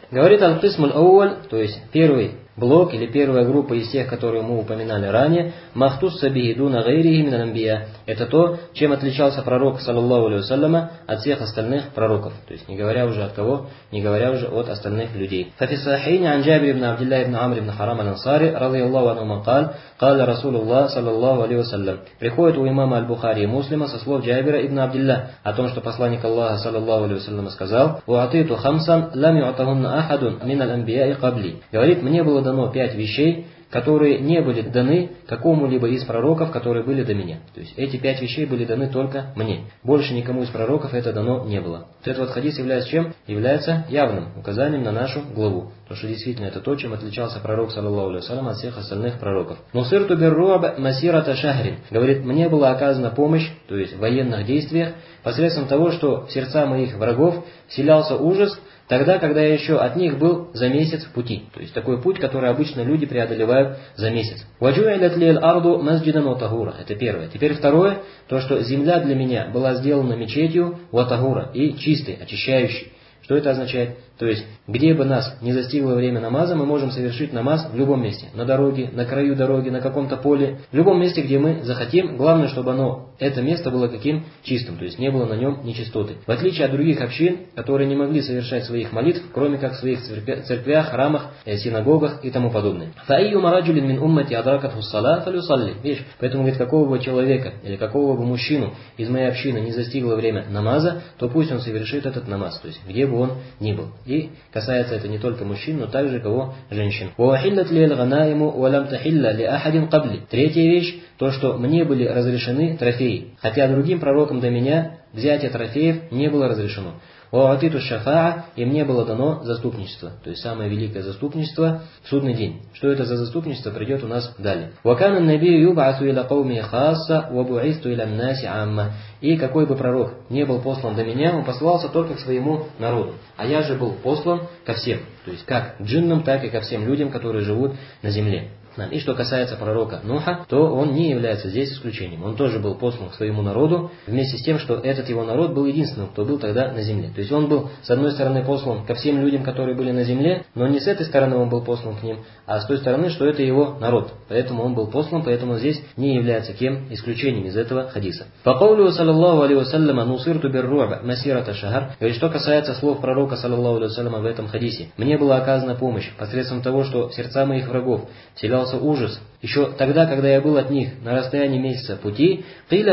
Говорит аль-Кисм аль-Ауаль, то есть первый блок или первая группа из тех, которые мы упоминали ранее, махтус сабихи дуна гайрихи мин аль-анбия. Это то, чем отличался пророк, саллаллаху алейхи вассаляма, от всех остальных пророков. То есть не говоря уже от кого, не говоря уже от остальных людей. ففي الصحيحين عن جابر بن عبد الله بن عمرو بن حرام الأنصاري رضي الله عنهما قال قال رسول الله صلى الله عليه وسلم. Приходит у имама аль-Бухари и Муслима со слов Джабира ибн Абдилля о том, что посланник Аллаха, саллаллаху алейхи вассалям, сказал: «Уатиту хамсан лам юатахунна ахадун мин аль-анбияи кабли». Говорит, мне было дано 5 вещей, которые не были даны какому-либо из пророков, которые были до меня. То есть эти 5 вещей были даны только мне. Больше никому из пророков это дано не было. Вот этот вот хадис является чем? Является явным указанием на нашу главу. Потому что действительно это то, чем отличался пророк, саллаллаху алейхи вассалям, от всех остальных пророков. «Нусирту бирруаб масирата шахрин». Говорит, мне была оказана помощь, то есть в военных действиях, посредством того, что в сердца моих врагов вселялся ужас, тогда, когда я еще от них был за месяц в пути. То есть такой путь, который обычно люди преодолевают за месяц. «Ваджу'илят лил арду масджидан ва тахура». Это первое. Теперь второе, то, что земля для меня была сделана мечетью ва тахура и чистой, очищающей. Что это означает? То есть, где бы нас не застигло время намаза, мы можем совершить намаз в любом месте. На дороге, на краю дороги, на каком-то поле. В любом месте, где мы захотим. Главное, чтобы это место было каким? Чистым. То есть, не было на нем нечистоты. В отличие от других общин, которые не могли совершать своих молитв, кроме как в своих церквях, храмах, синагогах и тому подобное. Видишь, поэтому, говорит, какого бы человека или какого бы мужчину из моей общины не застигло время намаза, то пусть он совершит этот намаз. То есть, где бы он ни был. И касается это не только мужчин, но также кого? Женщин. Третья вещь, то, что мне были разрешены трофеи, хотя другим пророкам до меня взятие трофеев не было разрешено. И мне было дано заступничество, то есть самое великое заступничество в судный день. Что это за заступничество, придет у нас далее. И какой бы пророк не был послан до меня, он послался только к своему народу. А я же был послан ко всем, то есть как к джиннам, так и ко всем людям, которые живут на земле. И что касается пророка Нуха, то он не является здесь исключением. Он тоже был послан к своему народу, вместе с тем, что этот его народ был единственным, кто был тогда на земле. То есть он был, с одной стороны, послан ко всем людям, которые были на земле, но не с этой стороны он был послан к ним, а с той стороны, что это его народ. Поэтому он был послан, поэтому здесь не является кем? Исключением из этого хадиса. По каулю саллаллаху алейхи вассаляма нусирту бирру'б масирата шахар. Говорит, что касается слов пророка, саллаллаху алейхи вассаляма, в этом хадисе. Мне была оказана помощь посредством того, что в сердца моих врагов вселялся ужас. Еще тогда, когда я был от них на расстоянии месяца пути, то есть,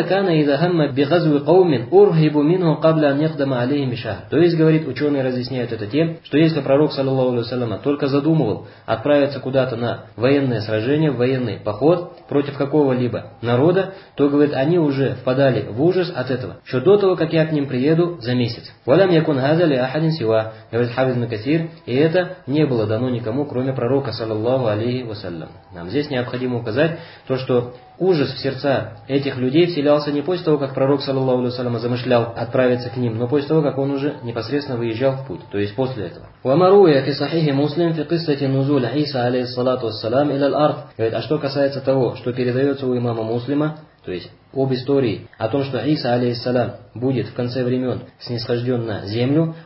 говорит, ученые разъясняют это тем, что если пророк, саллаллаху алейхи вассаляма, только задумывал отправиться куда-то на военное сражение, в военный поход против какого-либо народа, то, говорит, они уже впадали в ужас от этого, еще до того, как я к ним приеду за месяц. Говорит Хафиз ибн Касир, и это не было дано никому, кроме пророка, саллаллаху алейхи вассалям. Нам здесь необходимо указать то, что ужас в сердца этих людей вселялся не после того, как пророк, саллаллаху алейхи вассалям, замышлял отправиться к ним, но после того, как он уже непосредственно выезжал в путь, то есть после этого. А что касается того, что передается у имама Муслима, то есть об истории о том, что Иса алейхиссалям будет в конце времен снисхожден на землю,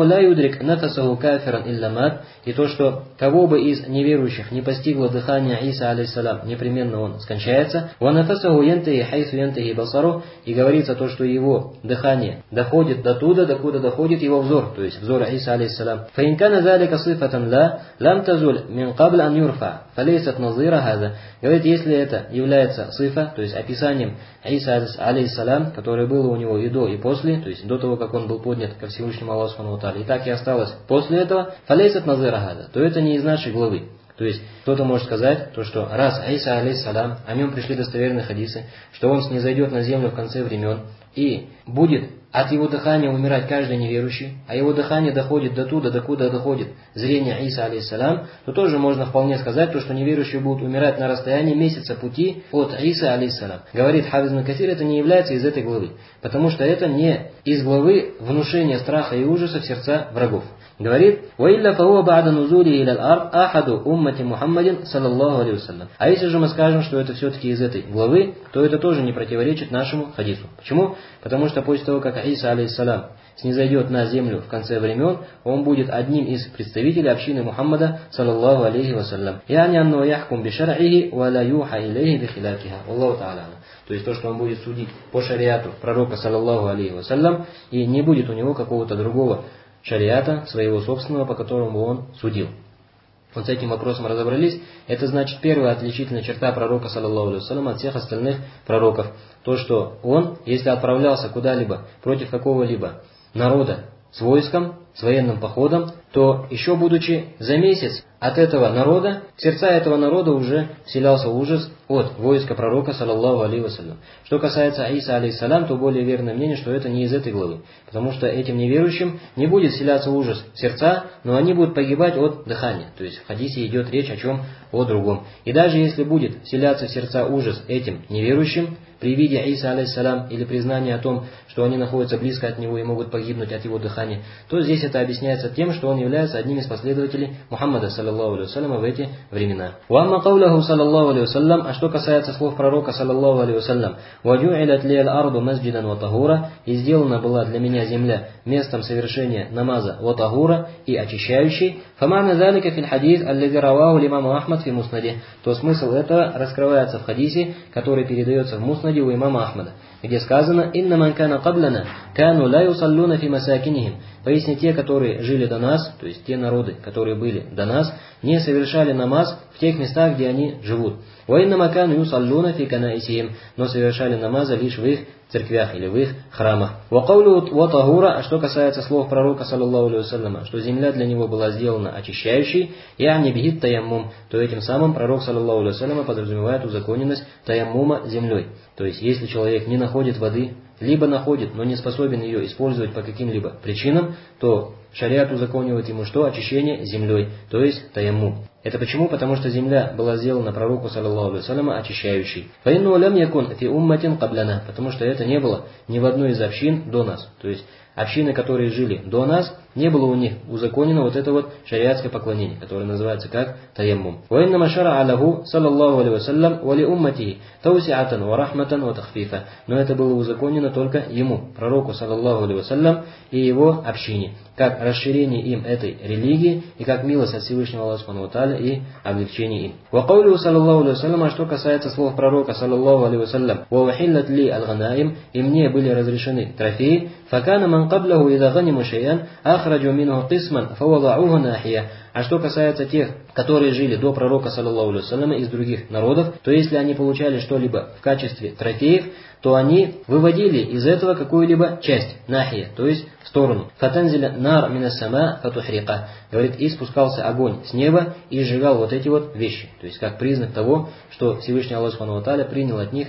и то, что кого бы из неверующих не постигло дыхание Иса алейхиссалям, непременно он скончается, и говорится то, что его дыхание доходит до туда, докуда доходит его взор, то есть взор Иса алейхиссалям. Говорит, если это является сифа, то есть описанием Иса алейхиссалям, которое было у него и до, и после, то есть до того, как он был поднят ко Всевышнему Аллаху субхану ва тааля, и так и осталось после этого, фалейсат назира хаза, то это не из нашей главы. То есть кто-то может сказать, то, что раз Иса алейхиссалям, о нем пришли достоверные хадисы, что он снизойдет на землю в конце времен, и будет от его дыхания умирать каждый неверующий, а его дыхание доходит до туда, докуда доходит зрение Иса алейхиссалям, то тоже можно вполне сказать, то, что неверующие будут умирать на расстоянии месяца пути от Иса алейхиссалям. Говорит Хафиз ибн Касир, это не является из этой главы, потому что это не из главы внушения страха и ужаса в сердца врагов. Говорит: «Ваилля фауа ба'да нузули иля аль-ард ахаду уммати Мухаммадин саллаллаху алейхи вассалям». А если же мы скажем, что это все-таки из этой главы, то это тоже не противоречит нашему хадису. Почему? Потому что после того, как Иса алейхиссалям снизойдет на землю в конце времен, он будет одним из представителей общины Мухаммада саллаллаху алейхи вассалям. Яни анну яхкум би шар'ихи ва ла юха илейхи би хилафиха. Аллаху та'аля. То есть то, что он будет судить по шариату пророка саллаллаху алейхи вассалям, и не будет у него какого-то другого шариата, своего собственного, по которому он судил. Вот с этим вопросом разобрались. Это значит первая отличительная черта пророка саллаллаху алейхи вассалям от всех остальных пророков. То, что он, если отправлялся куда-либо против какого-либо народа с войском, с военным походом, то еще будучи за месяц от этого народа, в сердца этого народа уже вселялся ужас от войска пророка саллаллаху алейхи вассалям. Что касается Иса алейхиссалям, то более верное мнение, что это не из этой главы. Потому что этим неверующим не будет вселяться ужас в сердца, но они будут погибать от дыхания. То есть в хадисе идет речь о чем? О другом. И даже если будет вселяться в сердца ужас этим неверующим, при виде Иса алейхиссалям или признании о том, что они находятся близко от него и могут погибнуть от его дыхания, то здесь это объясняется тем, что он является одним из последователей Мухаммада саллаллаху алейхи вассаляма в эти времена. «Уамма кауляху саллаллаху алейхи вассалям», а что касается слов пророка саллаллаху алейхи вассалям, «Ваджу'илят ли аль-арду масджидан ва тахура», и сделана была для меня земля местом совершения намаза ва тахура и очищающей, «фамана залика фил хадис аллази раваху лимаму Ахмад фи муснади», то смысл этого раскрывается в хадисе, который передается в муснаде у имама Ахмада, где сказано: «Инна ман кана каблана кану ла юсаллуна фи масакинихим». Поясни, те, которые жили до нас, то есть те народы, которые были до нас, не совершали намаз в тех местах, где они живут. «Ва инна ма кану юсаллуна фи канаисихим», но совершали намазы лишь в их церквях или в их храмах. «Ва каулу ва тахура», а что касается слов пророка саллаллаху алейхи вассаляма, что земля для него была сделана очищающей, я'ни бихи таяммум, то этим самым пророк саллаллаху алейхи вассаляма подразумевает узаконенность таяммума землей. То есть если человек не находит воды, либо находит, но не способен ее использовать по каким-либо причинам, то шариат узаконивает ему что? Очищение землей, то есть таяммум. Это почему? Потому что земля была сделана пророку саллаллаху алейхи вассаляма очищающей. «Фаинну лям якун фи умматин кабляна», потому что это не было ни в одной из общин до нас. То есть общины, которые жили до нас, не было у них узаконено вот это вот шариатское поклонение, которое называется как таяммум. «Ваинна машара алаху саллаллаху алейхи вассалям вали умматихи таусиатан ва рахматан ва тахфифа». Но это было узаконено только ему, пророку саллаллаху алейхи вассалям, и его общине, как расширение им этой религии и как милость от Всевышнего Аллаха субхану ва тааля и облегчение им. «Ва каулю саллаллаху алейхи вассалям», а что касается слов пророка саллаллаху алейхи вассалям, «Ва вахиллат ли аль-ганаим», и мне были разрешены трофеи, «Факана ман каблаху ида ганиму шейан ахраджу минху кисман фавадаугу нахия». А что касается тех, которые жили до пророка саллаллаху алейхи вассаляма из других народов, то если они получали что-либо в качестве трофеев, то они выводили из этого какую-либо часть, нахия, то есть в сторону. «Фатанзиля нар минас сама фатухрика», говорит, и спускался огонь с неба и сжигал вот эти вот вещи. То есть как признак того, что Всевышний Аллах субхану ва тааля принял от них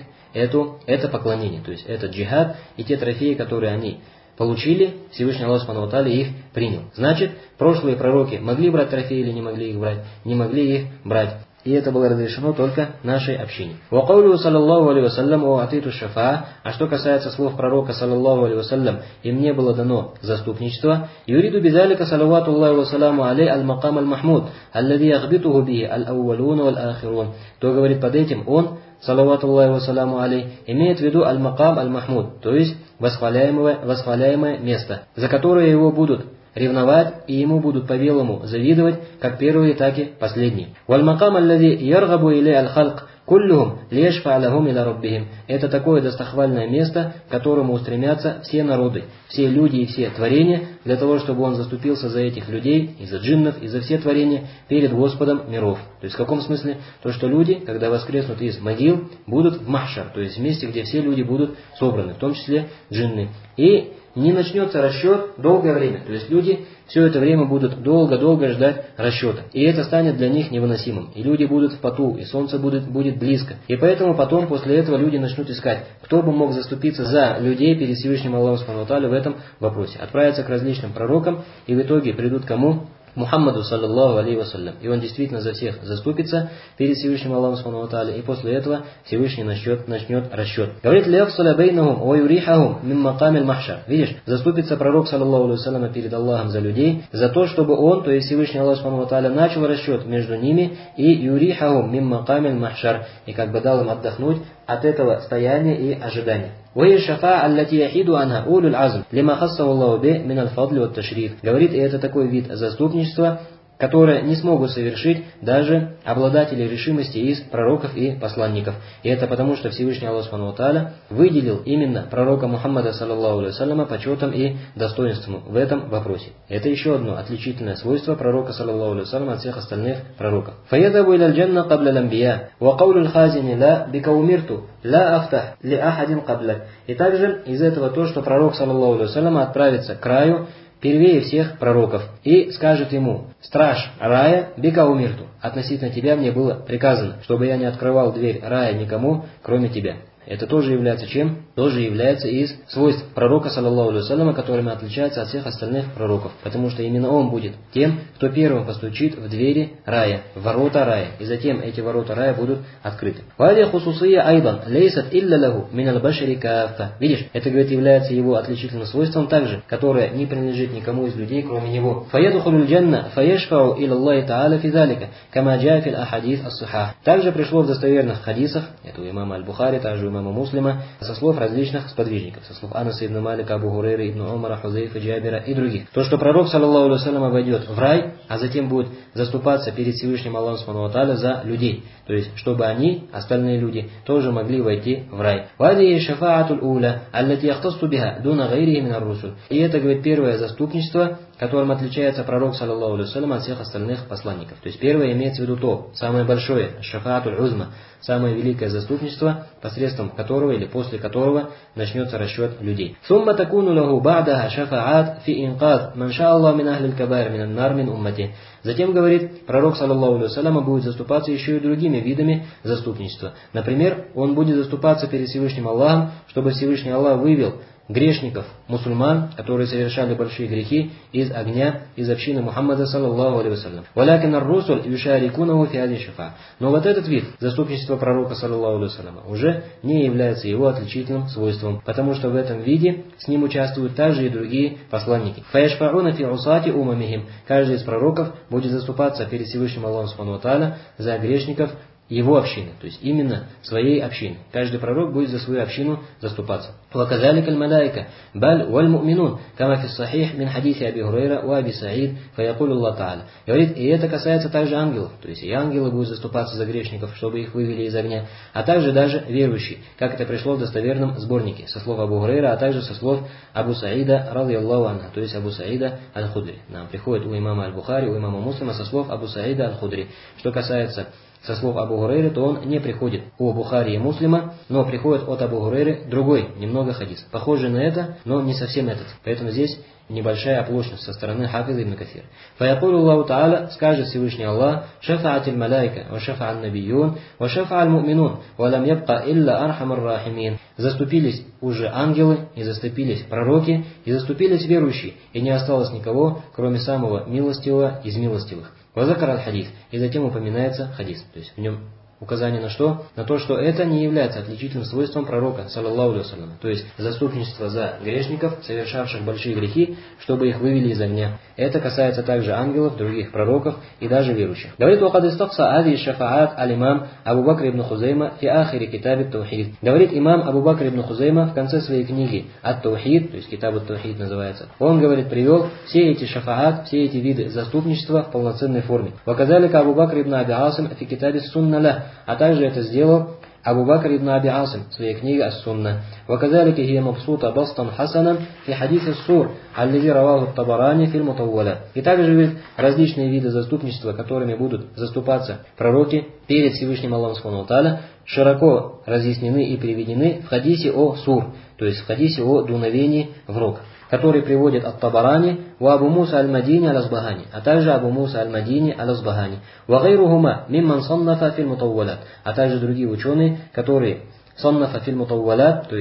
это поклонение, то есть этот джихад и те трофеи, которые они получили, Всевышний Аллах субхану ва тааля их принял. Значит, прошлые пророки могли брать трофеи или не могли их брать? Не могли их брать. И это было разрешено только нашей общине. «Ва каулю саллаллаху алейхи вассалям ва атиту шафаа», а что касается слов пророка саллаллаху алейхи вассалям, и мне было дано заступничество, «Юриду бидалика салаватуллахи ва саламу алей аль-макам аль-махмуд, аллади ягбитуху бихи аль-аувалун валь-ахирун». То говорит под этим он, салаватуллахи ва саламу алей, имеет в виду аль-макам аль-махмуд, то есть восхваляемое место, за которое его будут ревновать и ему будут по-белому завидовать, как первые, так и последние. «Валь-макам аллади яргабу илей аль-халк куллюхум лешфа алахум иля раббихим». Это такое достохвальное место, к которому устремятся все народы, все люди и все творения, для того, чтобы он заступился за этих людей, и за джиннов, и за все творения перед Господом миров. То есть в каком смысле? То, что люди, когда воскреснут из могил, будут в махшар, то есть в месте, где все люди будут собраны, в том числе джинны. И не начнется расчет долгое время. То есть люди все это время будут долго-долго ждать расчета. И это станет для них невыносимым. И люди будут в поту, и солнце будет близко. И поэтому потом, после этого, люди начнут искать, кто бы мог заступиться за людей перед Всевышним Аллахом субхану ва тааля в этом вопросе. Отправятся к различным пророкам, и в итоге придут к кому? Мухаммаду саллаллаху алейхи вассалям. И он действительно за всех заступится перед Всевышним Аллахом субхану ва тааля, и после этого Всевышний начнет расчет. Говорит: «Ляфсаля бейнахум ва юрихахум мим макамиль махшар». Видишь, заступится пророк саллаллаху алейхи вассалям перед Аллахом за людей, за то, чтобы он, то есть Всевышний Аллах субхану ва тааля, начал расчет между ними, и юрихахум мим макамиль махшар, и как бы дал им отдохнуть от этого стояния и ожидания. وهي الشفاعة التي يحيد عنها أولو العزم لما خصه الله به من الفضل والتشريف. Говорит, и это такой вид заступничества, которые не смогут совершить даже обладатели решимости из пророков и посланников. И это потому, что Всевышний Аллах субхану ва тааля выделил именно пророка Мухаммада саллаллаху алейхи вассаляма почетом и достоинством в этом вопросе. Это еще одно отличительное свойство пророка саллаллаху алейхи вассаляма от всех остальных пророков. فَيَذَهَبُ إِلَى الْجَنَّةِ قَبْلَ الْأَنْبِيَاءِ وَقَوْلُ الْخَازِنِ لَا بِكَ أُمِرْتُ لَا أَفْتَحْ لِأَحَدٍ قَبْلَكَ. И также из этого то, что пророк саллаллаху алейхи вассаляма отправится к раю первее всех пророков, и скажет ему: «Страж рая, бика умирту, относительно тебя мне было приказано, чтобы я не открывал дверь рая никому, кроме тебя». Это тоже является чем? Тоже является из свойств пророка, саллаллаху алейхи вассаляма, которыми отличается от всех остальных пророков. Потому что именно он будет тем, кто первым постучит в двери рая, в ворота рая. И затем эти ворота рая будут открыты. Видишь, это, говорит, является его отличительным свойством также, которое не принадлежит никому из людей, кроме него. Также пришло в достоверных хадисах, это у имама Аль-Бухари, также у имама Муслима, со слов различных сподвижников, со слов Анаса ибн Малика, Абу Хурейры, ибн Умара, Хузейфа, Джабира и других, то, что пророк, саллаллаху алейхи вассалям, войдет в рай, а затем будет заступаться перед Всевышним Аллахом субхану ва тааля за людей, то есть, чтобы они, остальные люди, тоже могли войти в рай. И это, говорит, первое заступничество, которым отличается пророк, саллаллаху алейхи вассалям, от всех остальных посланников. То есть первое имеется в виду то, самое большое, шафаатуль узма, самое великое заступничество, посредством которого или после которого начнется расчет людей. Затем, говорит, пророк, саллаллаху алейхи вассалям, будет заступаться еще и другими видами заступничества. Например, он будет заступаться перед Всевышним Аллахом, чтобы Всевышний Аллах вывел грешников, мусульман, которые совершали большие грехи, из огня, из общины Мухаммада саллаллаху алейхи вассалям. Но вот этот вид заступничества пророка саллаллаху алейхи вассалям уже не является его отличительным свойством, потому что в этом виде с ним участвуют также и другие посланники. Каждый из пророков будет заступаться перед Всевышним Аллахом субхану ва тааля за грешников его общины, то есть именно своей общины. Каждый пророк будет за свою общину заступаться. وَكَذَلِكَ الْمَلَائِكَةُ بَلْ وَالْمُؤْمِنُونَ كَمَا فِي الصَّحِيحِ مِنْ حَدِيثِ أَبِي هُرَيْرَةَ وَأَبِي سَعِيدٍ فَيَقُولُ اللَّهُ تَعَالَى. Говорит, и это касается также ангелов, то есть и ангелы будут заступаться за грешников, чтобы их вывели из огня, а также даже верующие, как это пришло в достоверном сборнике, со слов Абу Хурейра, а также со слов Абу Саида, радийаллаху анху, то есть Абу Саида аль-Худри. Нам приходит у имама Аль-Бухари, у имама Муслима со слов Абу Саида аль-Худри. Что касается со слов Абу Хурейры, то он не приходит у Бухари и Муслима, но приходит от Абу Хурейры другой, немного хадис, похожий на это, но не совсем этот. Поэтому здесь небольшая оплошность со стороны Хафиза ибн Кафир. Фаякулу Аллаху Та'аля, скажет Всевышний Аллах: шафаатиль малайка, ва шафааль набиюн, ва шафааль муминун, ва лам ябка илля архамар рахимин. Заступились уже ангелы, и заступились пророки, и заступились верующие, и не осталось никого, кроме самого милостивого из милостивых. Вазакар аль-хадис, и затем упоминается хадис, то есть в нем указание на что? На то, что это не является отличительным свойством пророка, саллаллаху алейхи вассалям. То есть заступничество за грешников, совершавших большие грехи, чтобы их вывели из огня. Это касается также ангелов, других пророков и даже верующих. Говорит, وَقَدْ اسْتَقْصَى هَذِهِ الشَّفَاعَاتِ الْإِمَامُ أَبُو بَكْرِ ибн Хузейма في آخر كتاب التوحيد. Говорит имам Абу Бакр ибн Хузейма в конце своей книги Ат-Таухид, то есть Китаб Ат-Таухид называется. Он, говорит, привел все эти шафаат, все эти виды заступничества в полноценной форме. وَكَذَلِكَ Абу Бакр ибн Аби Асим في كتاب السنة له. А также это сделал Абу Бакр ибн Аби Асим в своей книге Ас-Сунна. وَكَذَلِكَ هي مبسوطة بسطا حسنا في حديث السور الذي رواه الطبراني في المطولات. И также, говорит, различные виды заступничества, которыми будут заступаться пророки перед Всевышним Аллахом субхану ва тааля, широко разъяснены и приведены в хадисе о сур, то есть в хадисе о дуновении в рог, который приводит ат-Табарани ва Абу Муса аль-Мадини аль-Асбахани, а также Абу Муса аль-Мадини аль-Асбахани, ва гайрухума мимман саннафа фил мутаввалат, а также другие ученые, которые саннафа фил мутаввалат, то есть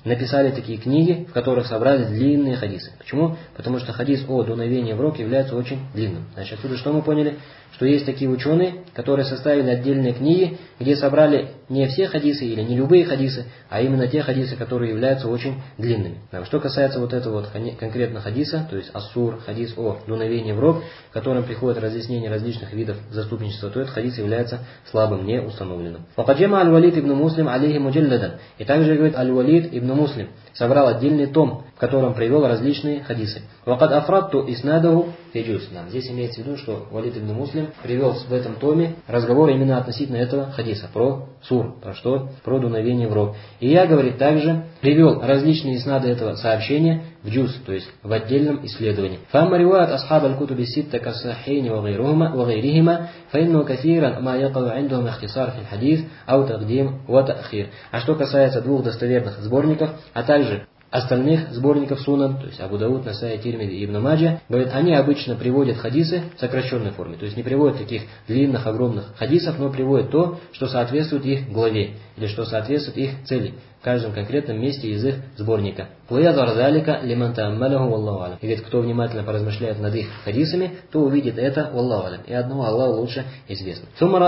написали такие книги, в которых собрались длинные хадисы. Почему? Потому что хадис о дуновении в рог является очень длинным. Значит, отсюда что мы поняли? Что есть такие ученые, которые составили отдельные книги, где собрали не все хадисы или не любые хадисы, а именно те хадисы, которые являются очень длинными. Что касается вот этого вот конкретно хадиса, то есть ассур, хадис о дуновении в рог, в котором приходит разъяснение различных видов заступничества, то этот хадис является слабым, не установленным. Факаджама аль-Валид ибн Муслим алейхи муджалладан. И также говорит аль-Валид ибн Муслим собрал отдельный том, в котором привел различные хадисы. Вакад афратту иснадаху фи джуз. Здесь имеется в виду, что Валид ибн Муслим привел в этом томе разговор именно относительно этого хадиса, про сур, про что? Про дуновение в рог. И я, говорит, также привел различные иснады этого сообщения в джуз, то есть в отдельном исследовании. Фамма риваят асхаб аль-кутуби ситта кассахейни ва гайрихима, фаинну кафиран ма якаву индухум ихтисар фи хадис, ау тагдим ва та'хир. А что касается двух достоверных сборников, а также остальных сборников сунан, то есть Абу Дауд, Насаи, Тирмизи и Ибн Маджа, говорит, они обычно приводят хадисы в сокращенной форме, то есть не приводят таких длинных, огромных хадисов, но приводят то, что соответствует их главе, или что соответствует их цели, в каждом конкретном месте из их сборника. И говорит, кто внимательно поразмышляет над их хадисами, то увидит это, Аллаху алям, и одного Аллаху лучше известно.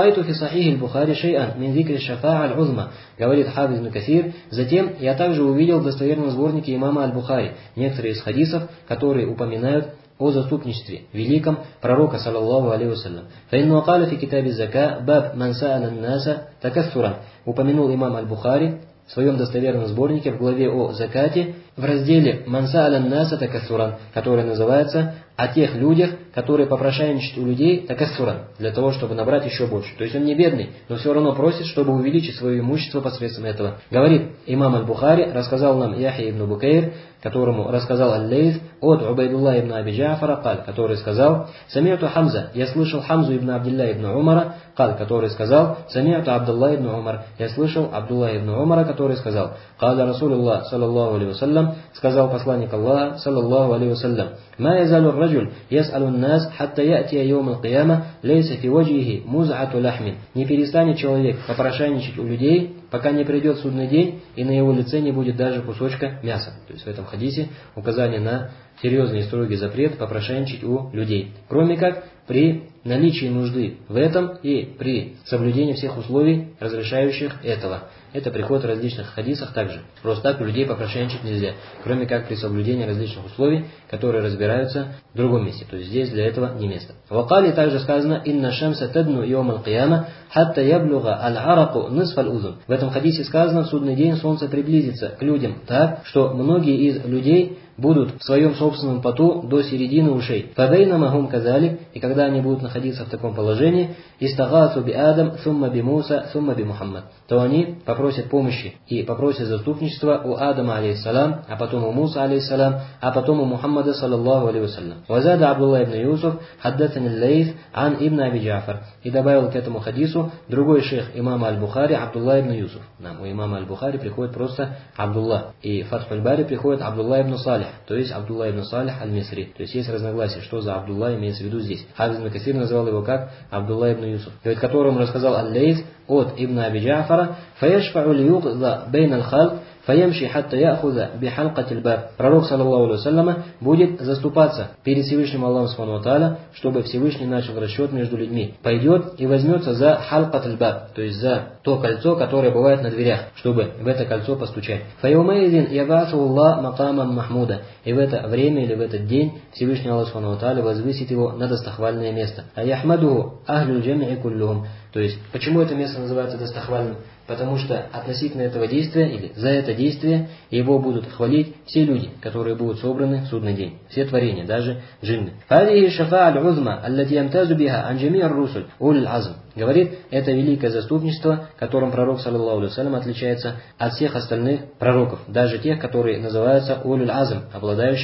Говорит Хафиз ибн Кафир, затем я также увидел в достоверном сборнике имама Аль-Бухари некоторые из хадисов, которые упоминают о заступничестве великом пророка саллаллаху алейхи вассалям. Фаинну каля фи китаби зака баб ман са'аля ан-наса такассуран. Упомянул имам Аль-Бухари в своем достоверном сборнике в главе о закате в разделе «Ман са'аля ан-наса такассуран», который называется «О тех людях, которые попрошайничают у людей такассуран», для того, чтобы набрать еще больше. То есть он не бедный, но все равно просит, чтобы увеличить свое имущество посредством этого. Говорит имам Аль-Бухари, рассказал нам Яхья ибн Букейр, которому рассказал Аль-Лейс от Убайдулла ибн Аби Джафара, который сказал: «Сами'ту Хамза, я слышал Хамзу ибн Абдилля ибн Умара, который сказал: Сами'ту Абдулла ибн Умар, я слышал Абдулла ибн Умара, который сказал: Каля Расулуллах саллаллаху алейхи вассалям, сказал посланник Аллаха саллаллаху алейхи вассалям: ма язалу раджуль яс'алу нас хатта я'тия йоум аль-кияма лейса фи ваджихи муз'ату лахмин». Не перестанет человек попрошайничать у людей, пока не придет судный день, и на его лице не будет даже кусочка мяса. То есть в этом хадисе указание на серьезный и строгий запрет попрошайничать у людей. Кроме как при наличии нужды в этом и при соблюдении всех условий, разрешающих этого. Это приходит в различных хадисах также. Просто так у людей попрошайничать нельзя, кроме как при соблюдении различных условий, которые разбираются в другом месте. То есть здесь для этого не место. В Акале также сказано: «Инна шамса тадну йом аль-кияма хатта яблуга аль-араку нисф аль-узун». В этом хадисе сказано: в судный день солнце приблизится к людям так, что многие из людей будут в своем собственном поту до середины ушей. Фабейна магум казали, и когда они будут находиться в таком положении, истагату би Адам, сумма би Муса, сумма би Мухаммад, то они попросят помощи и попросят заступничества у Адама алейхиссалам, а потом у Муса алейхиссалам, а потом у Мухаммада саллаллаху алейхи вассалям. Вазада Абдулла ибн Юсуф хаддатани Лейс ан ибн Аби Джафар. И добавил к этому хадису другой шейх имама Аль-Бухари Абдулла ибн Юсуф. У имама Аль-Бухари приходит просто Абдулла, и Фатхуль Бари приходит Абдулла ибн Салих, то есть Абдулла ибн Салих аль-Мисри. То есть есть разногласия, что за Абдулла имеется в виду здесь. Хафиз ибн Касир назвал его как Абдулла ибн Юсуф, перед которым рассказал Аль-Лейс от ибн Аби Джафара: «Фаяшфау лиюгза бейн аль-халк, фаямши хатта яхуза бихалкатиль баб». Пророк саллаллаху алейхи вассалям будет заступаться перед Всевышним Аллахом субхану ва тааля, чтобы Всевышний начал расчет между людьми. Пойдет и возьмется за халкатиль баб, то есть за то кольцо, которое бывает на дверях, чтобы в это кольцо постучать. Фаяумаидин ябасу Аллах макамам махмуда. И в это время или в этот день Всевышний Аллах субхану ва тааля возвысит его на достохвальное место. А яхмадуху ахлюль джами'и куллюхум. То есть, почему это место называется достохвальным? Потому что относительно этого действия, или за это действие, его будут хвалить все люди, которые будут собраны в судный день. Все творения, даже джинны. Говорит, это великое заступничество, которым пророк, саллаллаху алейхи вассалям, отличается от всех остальных пророков, даже тех, которые называются улюль азм, обладающих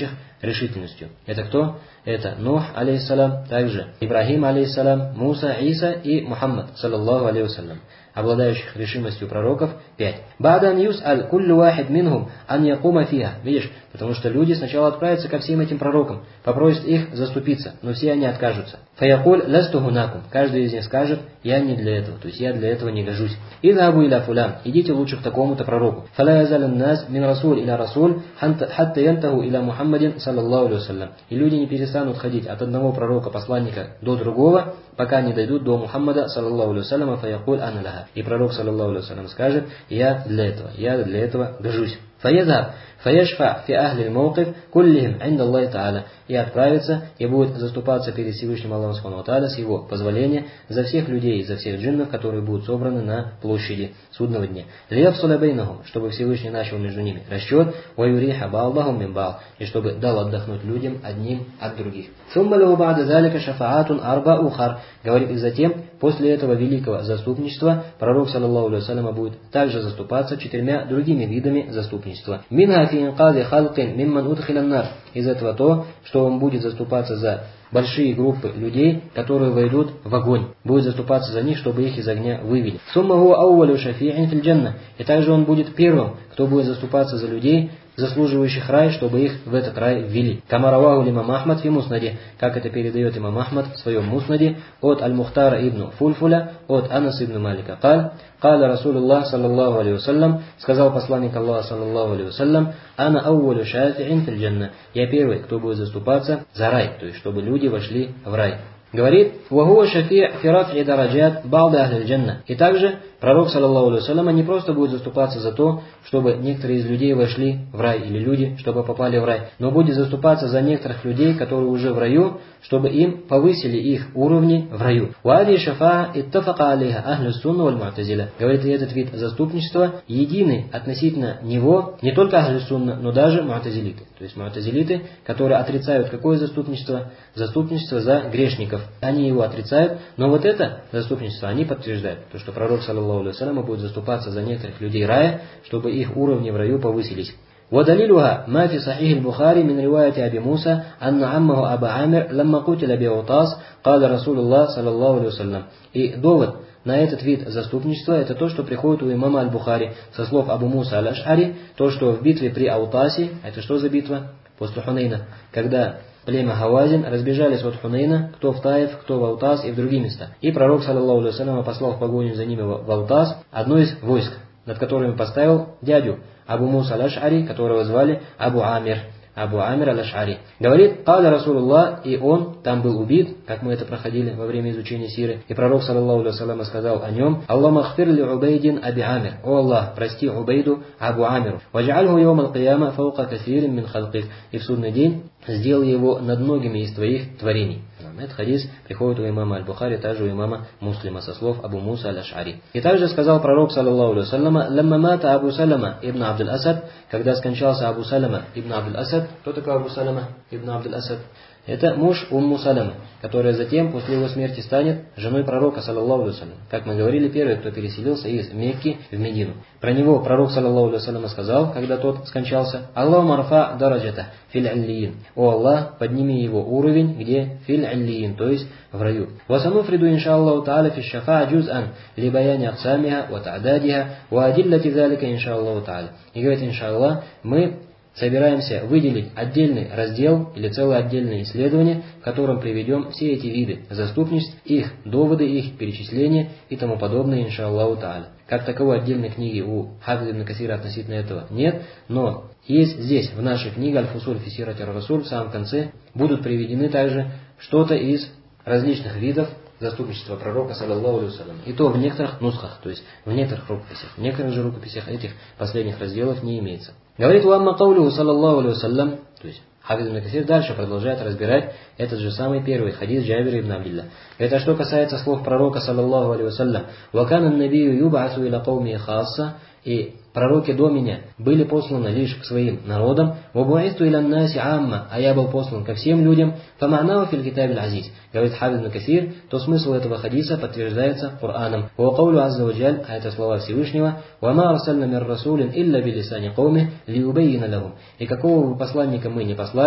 решительностью. Это кто? Это Нух, алейхиссалям, также Ибрахим, алейхиссалям, Муса, Иса и Мухаммад, саллаллаху алейхи вассалям. Обладающих решимостью пророков 5. Ба'дан юс'аль куллю вахид минхум ан якума фиха. Видишь, потому что люди сначала отправятся ко всем этим пророкам, попросят их заступиться, но все они откажутся. Фаякуль ласту гунакум. Каждый из них скажет: я не для этого, то есть я для этого не гожусь. Идхабу иля фулян. Идите лучше к такому-то пророку. Фала язален нас мин расуль иля расуль хатта янтаху иля Мухаммадин саллаллаху алейхи вассалям. И люди не перестанут ходить от одного пророка, посланника, до другого, пока не дойдут до Мухаммада саллаллаху алейхи вассаляма, фаякуль ана лаха. И пророк саллаллаху алейхи вассалям скажет: я для этого гожусь. Фаязхаб фаяшфа фи ахли мауқиф куллихим инда Аллахи та'аля. И отправится, и будет заступаться перед Всевышним Аллахом субхану ва тааля с его позволения за всех людей, за всех джиннов, которые будут собраны на площади судного дня. Лияфсуля бейнахум, чтобы Всевышний начал между ними расчет, ва юриха ба'дахум мин ба'д, и чтобы дал отдохнуть людям одним от других. Сумма лаху ба'да залика шафаатун арба ухар. Говорит, и затем, после этого великого заступничества, пророк саллаллаху алейхи вассалям будет также заступаться 4 другими видами заступничества. Минха фи инқази халкин мимман удхилян нар. Из этого то, что он будет заступаться за большие группы людей, которые войдут в огонь. Будет заступаться за них, чтобы их из огня вывели. Суммаху аувалю шафи'ин фил джанна. И также он будет первым, кто будет заступаться за людей, заслуживающих рай, чтобы их в этот рай ввели. Камараваху имам Ахмад фи муснади, как это передает имам Ахмад в своем муснаде, от Аль-Мухтара ибн Фульфуля, от Анас ибн Малика. Каля Расулуллах саллаллаху алейхи вассалям, сказал посланник Аллаха саллаллаху алейхи вассалям: ана аувалю шафи'ин фил джанна. Я первый, кто будет заступаться за рай, то есть чтобы люди вошли в рай. Говорит: «Вахуа шафи' фи раф'i дараджат ба'да ахли джанна». И также пророк, саллаллаху алейхи вассалям, не просто будет заступаться за то, чтобы некоторые из людей вошли в рай, или люди, чтобы попали в рай, но будет заступаться за некоторых людей, которые уже в раю, чтобы им повысили их уровни в раю. «Вади шафа иттафака алейха ахлю сунна валь му'тазиля». Говорит, и этот вид заступничества единый относительно него не только ахлю сунна, но даже му'тазилиты. То есть му'тазилиты, которые отрицают какое заступничество? Заступничество за грешников. Они его отрицают, но вот это заступничество они подтверждают. То, что пророк, саллаллаху алейхи вассалям, будет заступаться за некоторых людей рая, чтобы их уровни в раю повысились. ودليلها ما في صحيح البخاري من رواية أبي موسى أن عمه أبا عامر لما قتل بأوطاس قال رسول الله صلى الله عليه وسلم. И довод на этот вид заступничества, это то, что приходит у имама Аль-Бухари со слов Абу Муса Аль-Аш'ари, то, что в битве при Аутасе, это что за битва? После Хунейна, когда племя Хавазин разбежались от Хунейна, кто в Таиф, кто в Аутас и в другие места. И пророк, саллаллаху алейхи вассалям, послал в погоню за ними в Аутас одно из войск, над которыми поставил дядю Абу Муса Аль-Аш'ари, которого звали Абу Амир Аль-Аш'ари. Говорит: «Каля Расулуллах», и он там был убит, как мы это проходили во время изучения сиры. И пророк, саллаллаху алейхи вассалям, сказал о нем: «Аллаху махфир ли Убейдин Аби Амир». О Аллах, прости Убейду Абу Амиру. «Вадж'альху йоум аль-кияма фаука кафирин мин халкик». И в судный день сделал его над многими из твоих творений. Этот хадис приходит у имама Аль-Бухари, также у имама Муслима, со слов Абу Муса Аль-Аш'ари. И также сказал пророк, саллаллаху алейхи вассалям: «Ламма мата Абу Салама ибн Абдул Асад», когда скончался Абу Салама ибн Абдул Асад. Кто такой Абу Салама ибн Абдул Асад? Это муж Умму Саламы, которая затем, после его смерти, станет женой пророка, саллаллаху алейхи вассалям. Как мы говорили, первый, кто переселился из Мекки в Медину. Про него пророк, саллаллаху алейхи вассалям, сказал, когда тот скончался: «Аллаху марфа дараджата филь аллиин». О Аллах, подними его уровень, где? Филь аллиин, то есть в раю. «Васануфриду иншааллаху та'аля фи шафа джуз'ан ли баяни аксамиха ва та'дадиха ва адиллати залика иншааллаху та'аля». И говорит, иншааллах, мы собираемся выделить отдельный раздел или целое отдельное исследование, в котором приведем все эти виды заступничеств, их доводы, их перечисления и тому подобное, иншааллаху та'аля. Как таковой отдельной книги у Хафиза ибн Касира относительно этого нет, но есть здесь, в нашей книге Аль-Фусуль фи сирати ар-Расуль, в самом конце будут приведены также что-то из различных видов заступничества пророка, саллаллаху алейхи вассалям. И то в некоторых нусхах, то есть в некоторых рукописях. В некоторых же рукописях этих последних разделов не имеется. Говорит: «Уамма каулюху саллаллаху алейхи вассалям», то есть Хафиз ибн Касир дальше продолжает разбирать этот же самый первый хадис Джабира ибн Абдилля. Это что касается слов пророка, саллаллаху алейхи вассалям: «Вакана набию юб'асу иля кауми хасса», и пророки до меня были посланы лишь к своим народам, «Вабуисту иля наси амма», а я был послан ко всем людям, «Фама'нау фил китабиль азиз». Говорит Хафиз ибн Касир, то смысл этого хадиса подтверждается Кораном. «Ва каулю азза ва джаль», а это слова Всевышнего: «Вама арсальна мир расулин илля билисани кауми лиубейна лахум». И какого бы посланника мы не послали,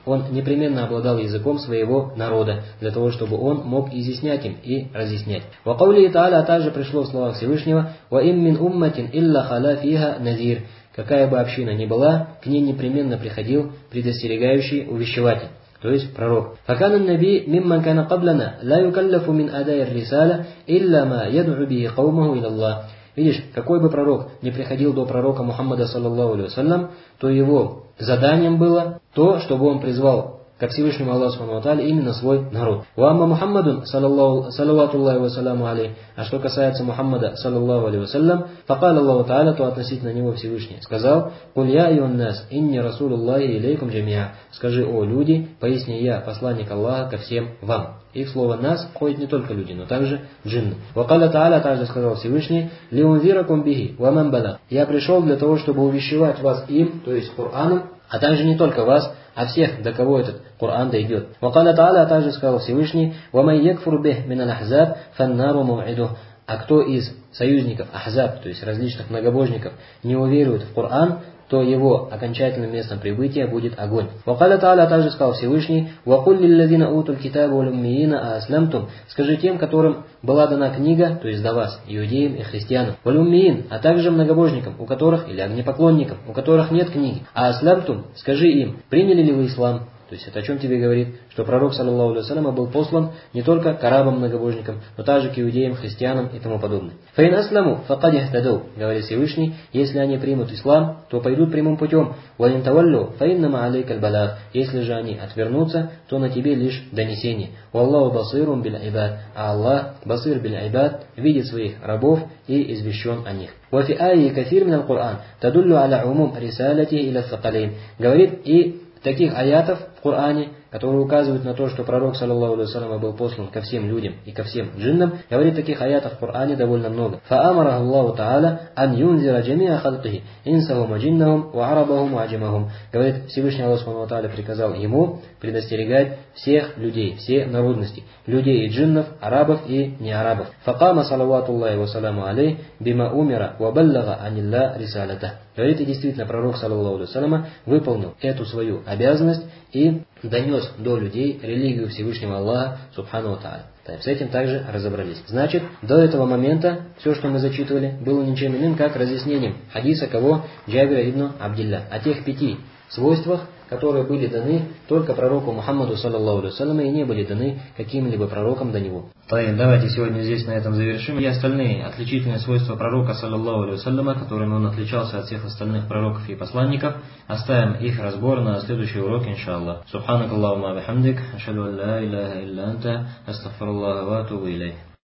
он непременно обладал языком своего народа, для того, чтобы он мог изъяснять им и разъяснять. Ва каули та'аля, также пришло в словах Всевышнего: «Ва им мин умматин илля халя фиха назир». Какая бы община ни была, к ней непременно приходил предостерегающий увещеватель, то есть пророк. «Факана наби мимман кана каблана ла юкаллафу мин адай рисаля илля ма яд'у биhi каумаху иля Аллах». Видишь, какой бы пророк не приходил до пророка Мухаммада саллаллаху алейхи вассалям, то его заданием было то, чтобы он призвал ко Всевышнему Аллаху субхану ва тааля именно свой народ. «Уамма Мухаммадун саллаллаху вассаляму алейхи». А что касается Мухаммада саллаллаху алейхи вассалям, факал Аллаху тааля, то относительно него Всевышний сказал: «Куль я айюн нас, инни расулуллахи илейкум джамиа». Скажи: о люди, поясни, я посланник Аллаха ко всем вам. И в слово «нас» входят не только люди, но также джинны. «Вакаля та'аля», также сказал Всевышний: «Лиунзиракум бихи ва ман балаг». Я пришел для того, чтобы увещевать вас им, то есть Кораном, а также не только вас, а всех, до кого этот Коран дойдет. «Вакаля та'аля», также сказал Всевышний: «Ва май якфур бих минал ахзаб фаннару мав'идух». А кто из союзников ахзаб, то есть различных многобожников, не уверует в Коран, то его окончательным местом прибытия будет огонь. «Вакаля та'аля», также сказал Всевышний: «Вакуль лилладина утуль китаба вал уммиина аслямтум». Скажи тем, которым была дана книга, то есть до вас, иудеям и христианам, вал уммиин, а также многобожникам, у которых, или огнепоклонникам, у которых нет книги. А аслямтум, скажи им, приняли ли вы ислам? То есть это о чем тебе говорит? Что пророк саллаллаху алейхи вассалям был послан не только к арабам-многобожникам, но также к иудеям, христианам и тому подобное. «Фаин асламу факад ихтадау», говорит Всевышний, если они примут ислам, то пойдут прямым путем. «Ваин таваллу фаиннама алейкаль балаг», если же они отвернутся, то на тебе лишь донесение. «Валлаху басирум биль айбад», а Аллах басир биль айбад, видит своих рабов и извещен о них. «Вафи айи кафир минал Кур'ан тадуллу аля умум рисалати иля сакалейн», говорит, и таких аятов в Коране, которые указывают на то, что пророк саллаллаху алейхи вассалям был послан ко всем людям и ко всем джиннам, говорит, таких аятов в Коране довольно много. «Фаамараху Аллаху та'аля ан юнзира джамиа халкихи, инсахум аджиннахум ва арабахум ва аджимахум». Говорит, Всевышний Аллах субхану ва тааля приказал ему предостерегать всех людей, все народности, людей и джиннов, арабов и неарабов. «Факама салаватуллахи ва саламу алейх бима умира ва баллага анилла рисалата». Говорит, и действительно пророк саллаллаху алейхи вассалям выполнил эту свою обязанность и донес до людей религию Всевышнего Аллаха субхану ва тааля. С этим также разобрались. Значит, до этого момента все, что мы зачитывали, было ничем иным, как разъяснением хадиса кого? Джабира ибн Абдилля. О тех 5 свойствах, которые были даны только пророку Мухаммаду саллаллаху алейхи вассалям и не были даны каким-либо пророком до него. Давайте сегодня здесь на этом завершим. И остальные отличительные свойства пророка саллаллаху алейхи вассаляма, которыми он отличался от всех остальных пророков и посланников, оставим их разбор на следующий урок, иншаллах. Субханакаллахумма бихамдик, ашхаду ан ла иляха илля анта, астагфируллаха ва атубу илейх.